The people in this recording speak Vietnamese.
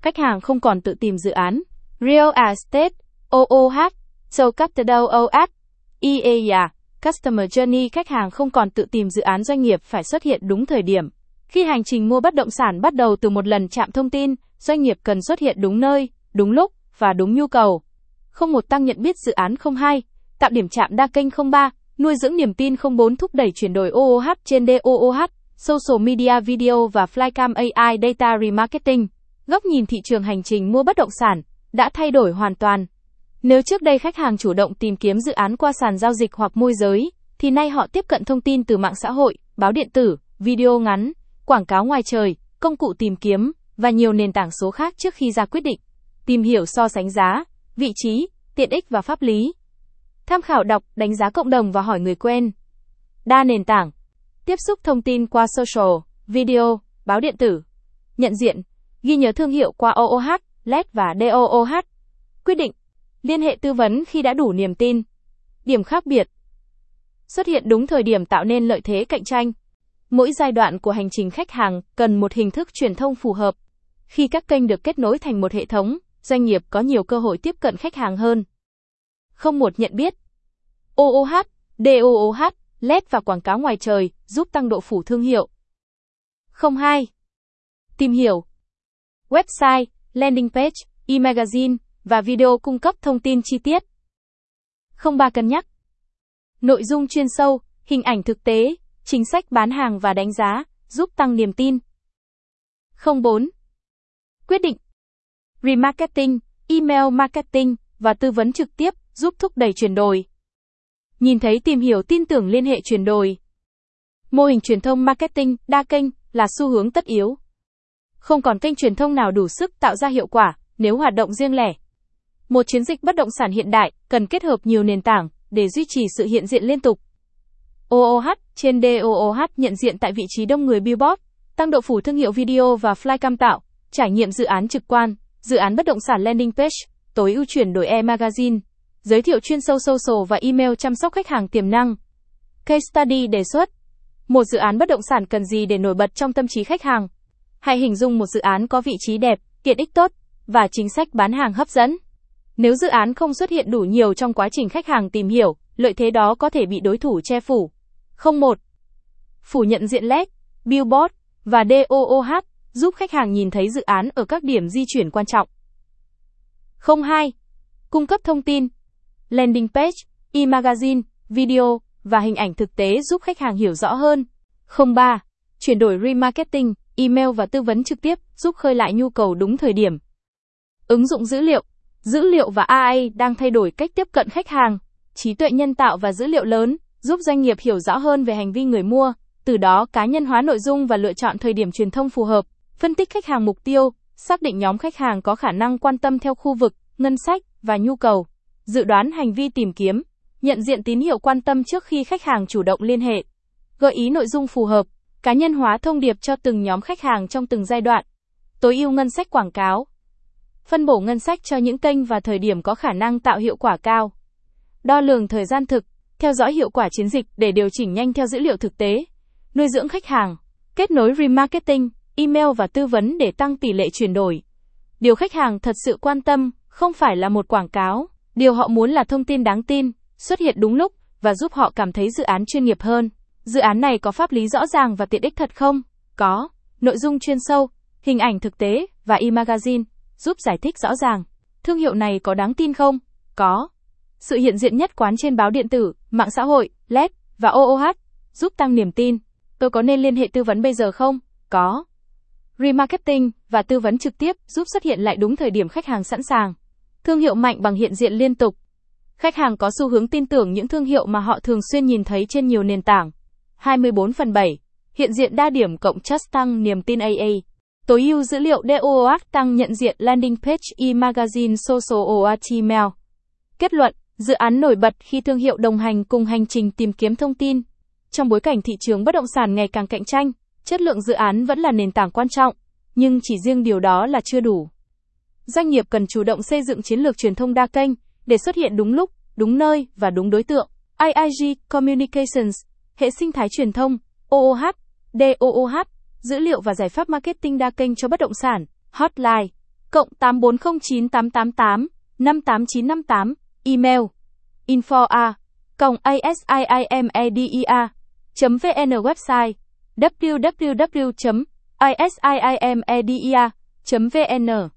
khách hàng không còn tự tìm dự án. Real Estate, OOH, So Capital OS, EA, Customer Journey khách hàng không còn tự tìm dự án doanh nghiệp phải xuất hiện đúng thời điểm. Khi hành trình mua bất động sản bắt đầu từ một lần chạm thông tin, doanh nghiệp cần xuất hiện đúng nơi, đúng lúc và đúng nhu cầu. 01 Tăng nhận biết dự án. 02 Tạo điểm chạm đa kênh. 03 Nuôi dưỡng niềm tin. 04 Thúc đẩy chuyển đổi OOH trên DOOH, Social Media Video và Flycam AI Data Remarketing. Góc nhìn thị trường hành trình mua bất động sản đã thay đổi hoàn toàn. Nếu trước đây khách hàng chủ động tìm kiếm dự án qua sàn giao dịch hoặc môi giới, thì nay họ tiếp cận thông tin từ mạng xã hội, báo điện tử, video ngắn, quảng cáo ngoài trời, công cụ tìm kiếm và nhiều nền tảng số khác trước khi ra quyết định. Tìm hiểu so sánh giá, vị trí, tiện ích và pháp lý. Tham khảo đọc, đánh giá cộng đồng và hỏi người quen. Đa nền tảng. Tiếp xúc thông tin qua social, video, báo điện tử. Nhận diện, ghi nhớ thương hiệu qua OOH, LED và DOOH. Quyết định, liên hệ tư vấn khi đã đủ niềm tin. Điểm khác biệt. Xuất hiện đúng thời điểm tạo nên lợi thế cạnh tranh. Mỗi giai đoạn của hành trình khách hàng cần một hình thức truyền thông phù hợp. Khi các kênh được kết nối thành một hệ thống, doanh nghiệp có nhiều cơ hội tiếp cận khách hàng hơn. 01 Nhận biết. OOH, DOOH, LED và quảng cáo ngoài trời giúp tăng độ phủ thương hiệu. 02 Tìm hiểu. Website, landing page, e-magazine và video cung cấp thông tin chi tiết. 03 Cân nhắc. Nội dung chuyên sâu, hình ảnh thực tế, chính sách bán hàng và đánh giá, giúp tăng niềm tin. 04 Quyết định. Remarketing, email marketing và tư vấn trực tiếp giúp thúc đẩy chuyển đổi. Nhìn thấy tìm hiểu tin tưởng liên hệ chuyển đổi. Mô hình truyền thông marketing đa kênh là xu hướng tất yếu. Không còn kênh truyền thông nào đủ sức tạo ra hiệu quả nếu hoạt động riêng lẻ. Một chiến dịch bất động sản hiện đại cần kết hợp nhiều nền tảng để duy trì sự hiện diện liên tục. OOH trên DOOH nhận diện tại vị trí đông người billboard, tăng độ phủ thương hiệu video và flycam tạo, trải nghiệm dự án trực quan, dự án bất động sản landing page, tối ưu chuyển đổi e-magazine, giới thiệu chuyên sâu social và email chăm sóc khách hàng tiềm năng. Case study đề xuất. Một dự án bất động sản cần gì để nổi bật trong tâm trí khách hàng? Hãy hình dung một dự án có vị trí đẹp, tiện ích tốt và chính sách bán hàng hấp dẫn. Nếu dự án không xuất hiện đủ nhiều trong quá trình khách hàng tìm hiểu, lợi thế đó có thể bị đối thủ che phủ. 01 Phủ nhận diện LED, billboard và DOOH giúp khách hàng nhìn thấy dự án ở các điểm di chuyển quan trọng. 02 Cung cấp thông tin, landing page, e-magazine, video và hình ảnh thực tế giúp khách hàng hiểu rõ hơn. 03 Chuyển đổi remarketing, email và tư vấn trực tiếp giúp khơi lại nhu cầu đúng thời điểm. Ứng dụng dữ liệu và AI đang thay đổi cách tiếp cận khách hàng. Trí tuệ nhân tạo và dữ liệu lớn giúp doanh nghiệp hiểu rõ hơn về hành vi người mua, từ đó cá nhân hóa nội dung và lựa chọn thời điểm truyền thông phù hợp. Phân tích khách hàng mục tiêu, xác định nhóm khách hàng có khả năng quan tâm theo khu vực, ngân sách và nhu cầu. Dự đoán hành vi tìm kiếm, nhận diện tín hiệu quan tâm trước khi khách hàng chủ động liên hệ. Gợi ý nội dung phù hợp, cá nhân hóa thông điệp cho từng nhóm khách hàng trong từng giai đoạn. Tối ưu ngân sách quảng cáo. Phân bổ ngân sách cho những kênh và thời điểm có khả năng tạo hiệu quả cao. Đo lường thời gian thực, theo dõi hiệu quả chiến dịch để điều chỉnh nhanh theo dữ liệu thực tế. Nuôi dưỡng khách hàng, kết nối remarketing, email và tư vấn để tăng tỷ lệ chuyển đổi. Điều khách hàng thật sự quan tâm không phải là một quảng cáo, điều họ muốn là thông tin đáng tin, xuất hiện đúng lúc và giúp họ cảm thấy dự án chuyên nghiệp hơn. Dự án này có pháp lý rõ ràng và tiện ích thật không? Có. Nội dung chuyên sâu, hình ảnh thực tế và e-magazine giúp giải thích rõ ràng. Thương hiệu này có đáng tin không? Có. Sự hiện diện nhất quán trên báo điện tử, mạng xã hội, LED và OOH giúp tăng niềm tin. Tôi có nên liên hệ tư vấn bây giờ không? Có. Remarketing và tư vấn trực tiếp giúp xuất hiện lại đúng thời điểm khách hàng sẵn sàng. Thương hiệu mạnh bằng hiện diện liên tục. Khách hàng có xu hướng tin tưởng những thương hiệu mà họ thường xuyên nhìn thấy trên nhiều nền tảng. 24/7. Hiện diện đa điểm cộng trust tăng niềm tin AA. Tối ưu dữ liệu DOOH tăng nhận diện landing page e-magazine social OOH email. Kết luận, dự án nổi bật khi thương hiệu đồng hành cùng hành trình tìm kiếm thông tin. Trong bối cảnh thị trường bất động sản ngày càng cạnh tranh, chất lượng dự án vẫn là nền tảng quan trọng, nhưng chỉ riêng điều đó là chưa đủ. Doanh nghiệp cần chủ động xây dựng chiến lược truyền thông đa kênh để xuất hiện đúng lúc, đúng nơi và đúng đối tượng. AIG Communications, hệ sinh thái truyền thông, OOH, DOOH, dữ liệu và giải pháp marketing đa kênh cho bất động sản. Hotline cộng 8409888 email info@asiimedia.vn website www.asiimedia.vn